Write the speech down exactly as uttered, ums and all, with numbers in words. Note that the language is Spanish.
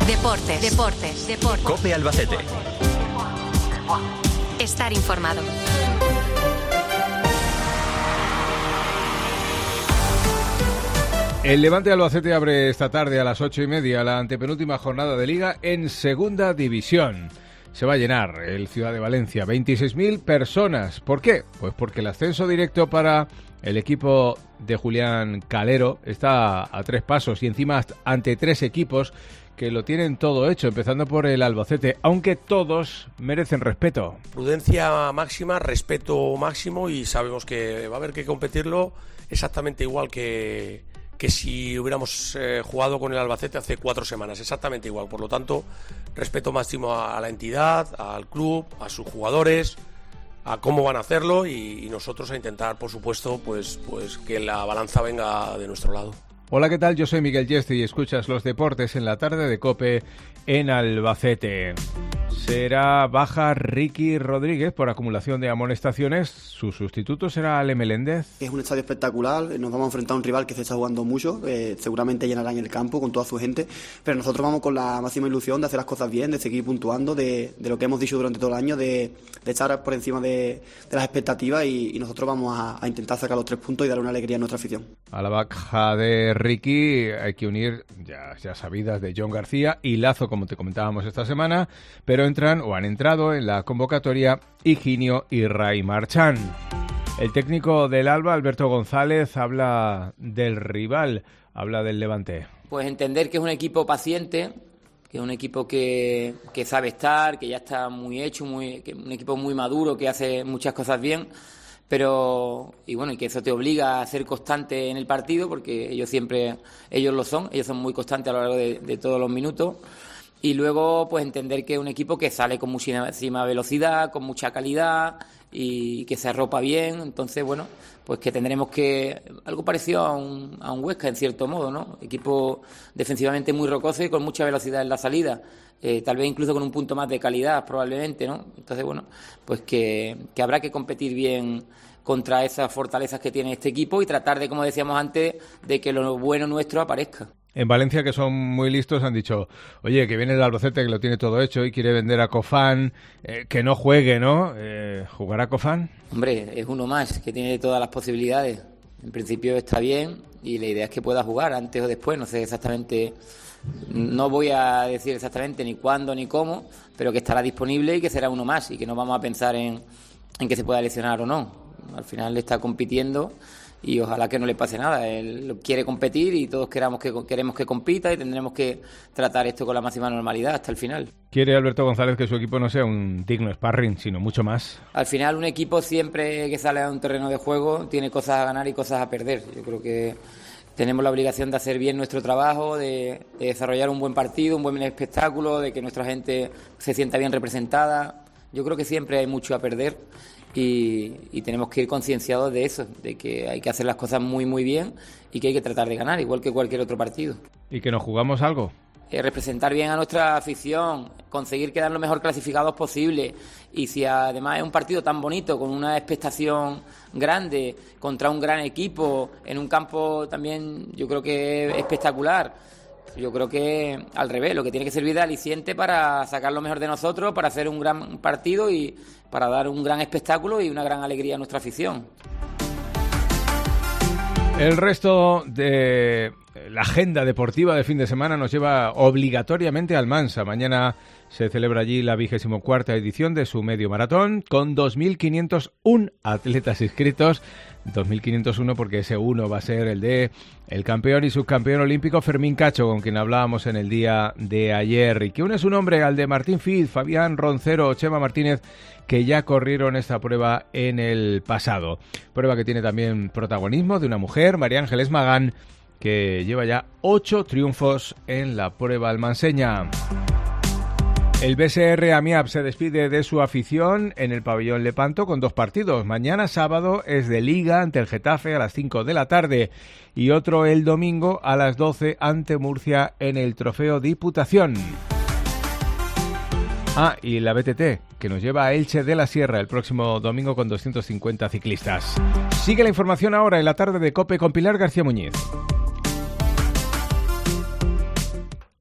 Deportes, deportes, deportes. COPE Albacete. Estar informado. El Levante Albacete abre esta tarde a las ocho y media la antepenúltima jornada de Liga en Segunda División. Se va a llenar el Ciudad de Valencia, veintiséis mil personas. ¿Por qué? Pues porque el ascenso directo para el equipo de Julián Calero está a tres pasos y encima ante tres equipos que lo tienen todo hecho, empezando por el Albacete, aunque todos merecen respeto. Prudencia máxima, respeto máximo, y sabemos que va a haber que competirlo exactamente igual que, que si hubiéramos eh, jugado con el Albacete hace cuatro semanas, exactamente igual. Por lo tanto, respeto máximo a, a la entidad, al club, a sus jugadores, a cómo van a hacerlo, y, y nosotros a intentar, por supuesto, pues, pues que la balanza venga de nuestro lado. Hola, ¿qué tal? Yo soy Miguel Yeste y escuchas los deportes en la tarde de COPE en Albacete. Será baja Ricky Rodríguez por acumulación de amonestaciones. Su sustituto será Ale Meléndez. Es un estadio espectacular, nos vamos a enfrentar a un rival que se está jugando mucho, eh, seguramente llenarán el campo con toda su gente, pero nosotros vamos con la máxima ilusión de hacer las cosas bien, de seguir puntuando, de, de lo que hemos dicho durante todo el año, de, de estar por encima de, de las expectativas, y, y nosotros vamos a, a intentar sacar los tres puntos y dar una alegría a nuestra afición. A la baja de Ricky hay que unir ya, ya sabidas de John García y Lazo, como te comentábamos esta semana, pero entran o han entrado en la convocatoria Higinio y Ray Marchán. El técnico del Alba, Alberto González, habla del rival, habla del Levante. Pues entender que es un equipo paciente, que es un equipo que, que sabe estar, que ya está muy hecho, muy, que un equipo muy maduro, que hace muchas cosas bien, pero y bueno, y que eso te obliga a ser constante en el partido, porque ellos siempre, ellos lo son, ellos son muy constantes a lo largo de, de todos los minutos. Y luego, pues entender que es un equipo que sale con muchísima velocidad, con mucha calidad y que se arropa bien. Entonces, bueno, pues que tendremos que... Algo parecido a un, a un Huesca, en cierto modo, ¿no? Equipo defensivamente muy rocoso y con mucha velocidad en la salida. Eh, tal vez incluso con un punto más de calidad, probablemente, ¿no? Entonces, bueno, pues que, que habrá que competir bien contra esas fortalezas que tiene este equipo y tratar de, como decíamos antes, de que lo bueno nuestro aparezca. En Valencia, que son muy listos, han dicho, oye, que viene el Albacete, que lo tiene todo hecho y quiere vender a Cofán, eh, que no juegue, ¿no? Eh, ¿Jugará Cofán? Hombre, es uno más, que tiene todas las posibilidades. En principio está bien y la idea es que pueda jugar antes o después, no sé exactamente, no voy a decir exactamente ni cuándo ni cómo, pero que estará disponible y que será uno más y que no vamos a pensar en, en que se pueda lesionar o no. Al final está compitiendo y ojalá que no le pase nada. Él quiere competir y todos queramos que, queremos que compita y tendremos que tratar esto con la máxima normalidad hasta el final. ¿Quiere Alberto González que su equipo no sea un digno sparring, sino mucho más? Al final un equipo siempre que sale a un terreno de juego tiene cosas a ganar y cosas a perder. Yo creo que tenemos la obligación de hacer bien nuestro trabajo, de, de desarrollar un buen partido, un buen espectáculo, de que nuestra gente se sienta bien representada. Yo creo que siempre hay mucho a perder. Y, y tenemos que ir concienciados de eso, de que hay que hacer las cosas muy muy bien y que hay que tratar de ganar, igual que cualquier otro partido. ¿Y que nos jugamos algo? Eh, representar bien a nuestra afición, conseguir quedar lo mejor clasificados posible, y si además es un partido tan bonito, con una expectación grande, contra un gran equipo, en un campo también yo creo que es espectacular. Yo creo que al revés, lo que tiene que servir de aliciente para sacar lo mejor de nosotros, para hacer un gran partido y para dar un gran espectáculo y una gran alegría a nuestra afición. El resto de la agenda deportiva de fin de semana nos lleva obligatoriamente al Mansa. Mañana se celebra allí la vigésimo cuarta edición de su medio maratón con dos mil quinientos uno atletas inscritos. dos mil quinientos uno porque ese uno va a ser el de el campeón y subcampeón olímpico Fermín Cacho, con quien hablábamos en el día de ayer, y que une su nombre al de Martín Fiz, Fabián Roncero o Chema Martínez, que ya corrieron esta prueba en el pasado. Prueba que tiene también protagonismo de una mujer, María Ángeles Magán, que lleva ya ocho triunfos en la prueba almanseña. El B S R Amiab se despide de su afición en el pabellón Lepanto con dos partidos. Mañana sábado es de Liga ante el Getafe a las cinco de la tarde y otro el domingo a las doce ante Murcia en el Trofeo Diputación. Ah, y la B T T, que nos lleva a Elche de la Sierra el próximo domingo con doscientos cincuenta ciclistas. Sigue la información ahora en la tarde de COPE con Pilar García Muñiz.